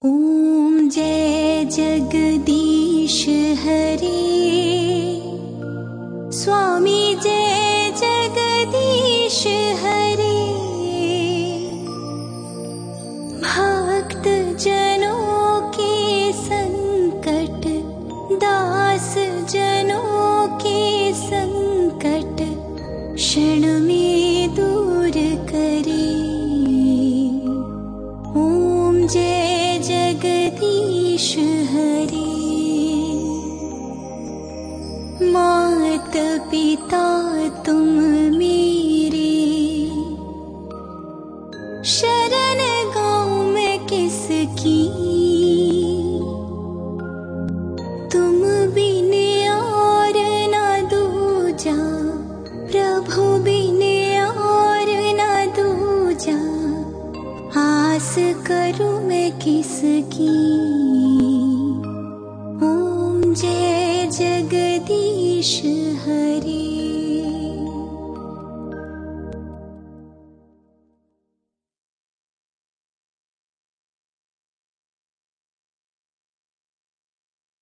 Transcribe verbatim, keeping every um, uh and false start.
ओम जय जगदीश हरे। स्वामी जय जगदीश हरे। भक्त जनों के संकट, दास जनों के संकट क्षण में दूर करे। ओम जय जगदीश हरे। मात पिता तुम मेरे, शरण गाँव में किसकी। तुम बिन और ना दूजा, प्रभु बिन और ना दूजा। आस करूं मैं किसकी। ओम जय जगदीश हरे।